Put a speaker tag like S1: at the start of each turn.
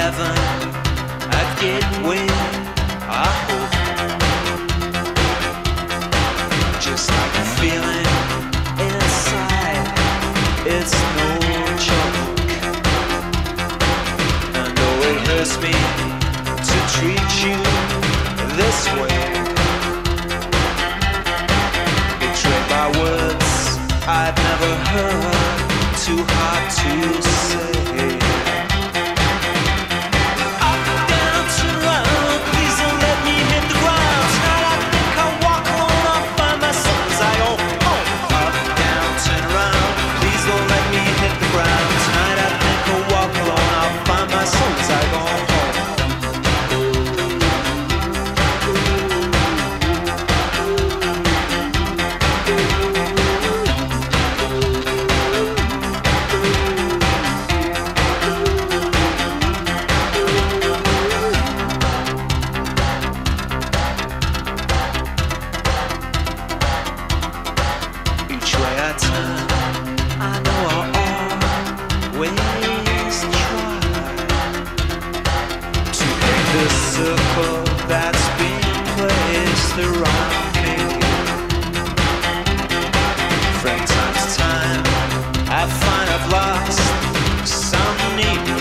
S1: heaven, I'd get where I hope. Just like a feeling inside, it's no joke. I know it hurts me to treat you this way. Betrayed by words I'd never heard, too hard to say. Up, down, turn around, please don't let me hit the ground. Tonight I think I'll walk alone, I'll find my soul as I go home. Up, down, turn around, please don't let me hit the ground. Tonight I think I'll walk alone, I'll find my soul as I go home. Each way I turn, I know I'll always try to break the circle that's been placed around me. From time to time, I find I've lost some need.